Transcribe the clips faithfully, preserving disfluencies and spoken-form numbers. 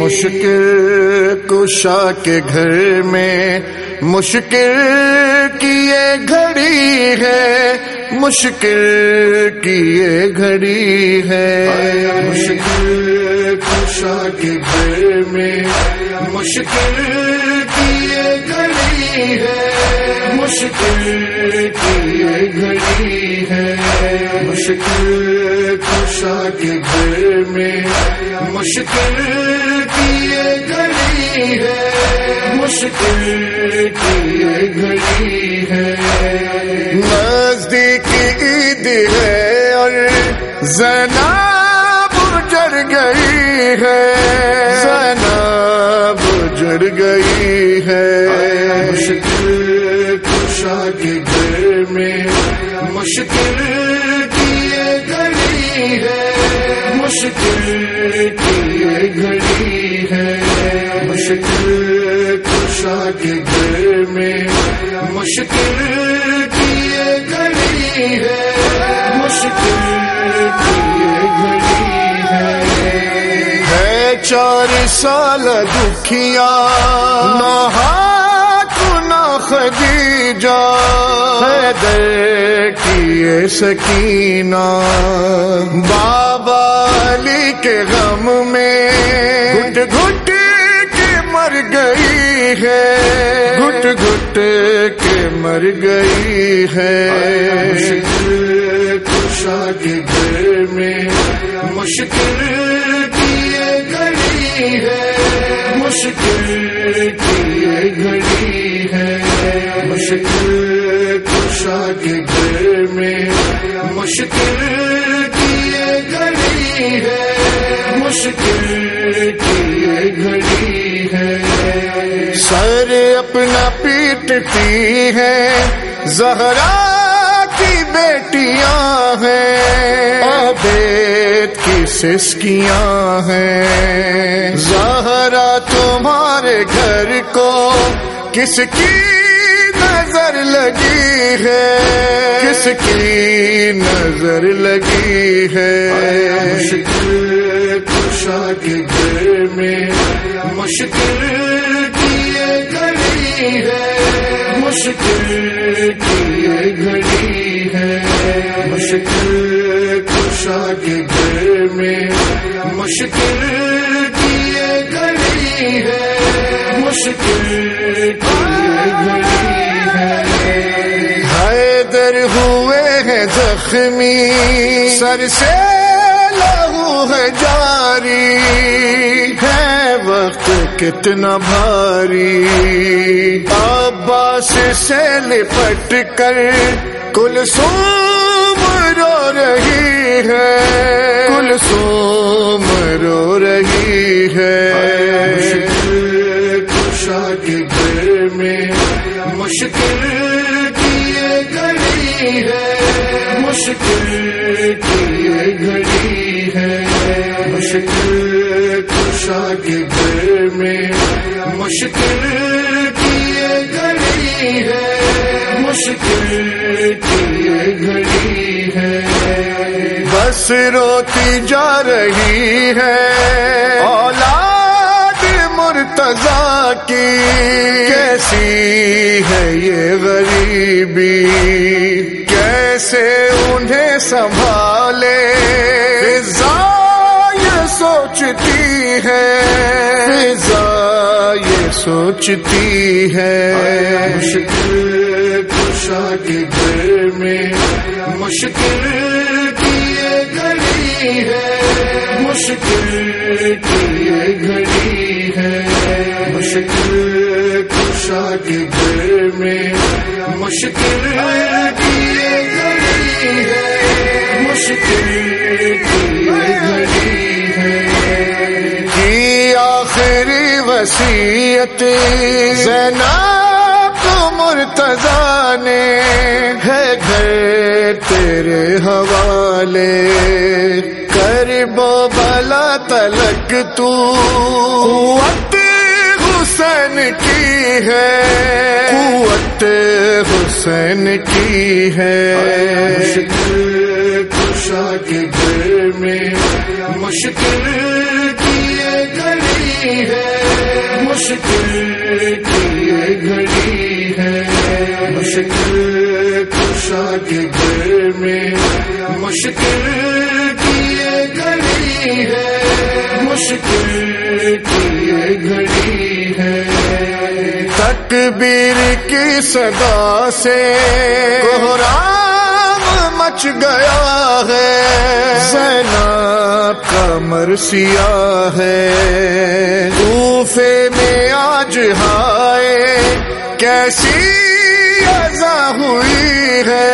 مشکل کشا کے گھر میں مشکل کی یہ گھڑی ہے، مشکل کی یہ گھڑی ہے، مشکل کشا کے گھر میں مشکل کی یہ گھڑی ہے، مشکل کی یہ گھڑی ہے، مشکل کشا کے گھر میں مشکل کی یہ گھڑی ہے، مشکل کی یہ گھڑی ہے۔ نزدیک عید ہے اور زینب اجڑ گئی ہے، زینب اجڑ گئی ہے، مشکل کشا کے گھر میں مشکل کی یہ گھڑی ہے، مشکل کی یہ گھڑی ہے، مشکل کشا کے گھر میں مشکل کی یہ گھڑی ہے، مشکل کی یہ گھڑی ہے۔ ہے چار سال دکھیا نہا نہ خدیجہ، حیدر کی یہ سکینہ بابا علی کے غم میں گھٹ گھٹ کے مر گئی ہے، گھٹ گھٹ کے مر گئی ہے، مشکل کشا کے گھر میں مشکل کی یہ گھڑی ہے، مشکل کی یہ گھڑی ہے، مشکل کشا کے گھر میں مشکل کی یہ گھڑی ہے، مشکل کی یہ گھڑی ہے۔ سر اپنا پیٹتی ہے زہرا کی بیٹیاں ہیں، عبید کی سسکیاں ہیں، زہرا تمہارے گھر کو کس کی نظر لگی ہے، کس کی نظر لگی ہے، مشکل کشا کے گھر میں مشکل کی یہ گھڑی ہے، مشکل کی یہ گھڑی ہے، مشکل کشا کے گھر میں مشکل کی یہ گھڑی ہے، مشکل کی یہ گھڑی ہے۔ حیدر ہوئے ہیں زخمی، سر سے لہو ہے جاری، ہے وقت کتنا بھاری، عباس سے لپٹ کر کلثوم رو رہی ہے، کلثوم رو رہی ہے، مشکل کشا کے گھر میں مشکل کی یہ گھڑی ہے، مشکل کی یہ گھڑی ہے، مشکل کشا کے گھر میں مشکل کی یہ گھڑی ہے، مشکل کی یہ گھڑی ہے۔ بس روتی جا رہی ہے اولاد مرتضیٰ کی، کیسی ہے یہ غریبی، کیسے انہیں سنبھالے، فضا یہ سوچتی ہے، فضا یہ سوچتی ہے، مشکل کشا کے گھر میں مشکل کی یہ گھڑی ہے، مشکل کی یہ گھڑی ہے، مشکل کشا کے گھر میں مشکل کی یہ گھڑی ہے، مشکل کی یہ گھڑی ہے۔ کی آخری وصیت زینب کو مرتضیٰ نے ہے گھر تیرے حوالے، کرب و بلا تلک تو قوت حسین کی ہے، قوت حسین کی ہے، مشکل کشا کے گھر میں مشکل کی یہ گھڑی گھڑی ہے، مشکل کی یہ گھڑی ہے، مشکل کشا کے گھر میں مشکل کی یہ گھڑی ہے، مشکل کی یہ گھڑی ہے۔ تکبیر کی صدا سے کوہرام مچ گیا ہے، زینب کا مرثیہ ہے، کوفے میں آج ہائے کیسی اذا ہوئی ہے،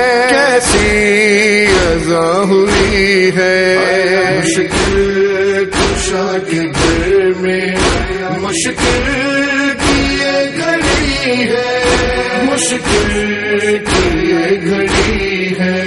کیسی اذا ہوئی ہے۔ مشکل کشا کے گھر میں مشکل کی یہ گھڑی ہے، مشکل کی یہ گھڑی ہے،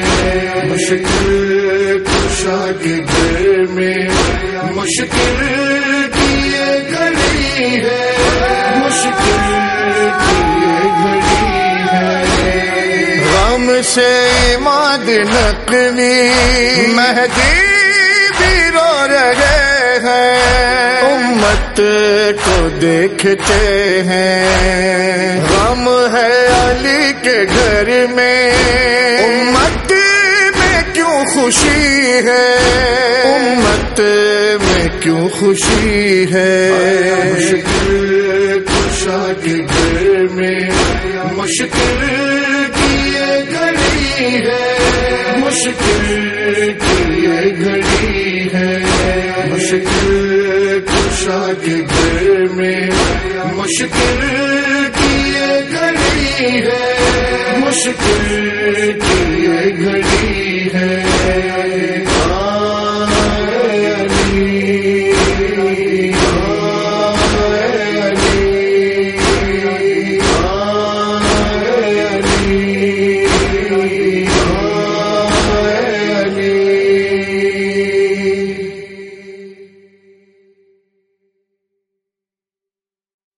مشکل کشا کے گھر میں مشکل کی یہ گھڑی ہے، مشکل کی یہ گھڑی ہے۔ غم سے عماد نقوی مہدی بھی رو رہے ہیں، امت کو دیکھتے ہیں، غم ہے علی کے گھر میں، امت میں کیوں خوشی ہے، امت میں کیوں خوشی ہے۔ مشکل کشا کے گھر میں مشکل کی یہ گھڑی ہے، مشکل کی یہ گھڑی ہے، مشکل کشا کے گھر میں مشکل کی یہ گھڑی ہے، مشکل کی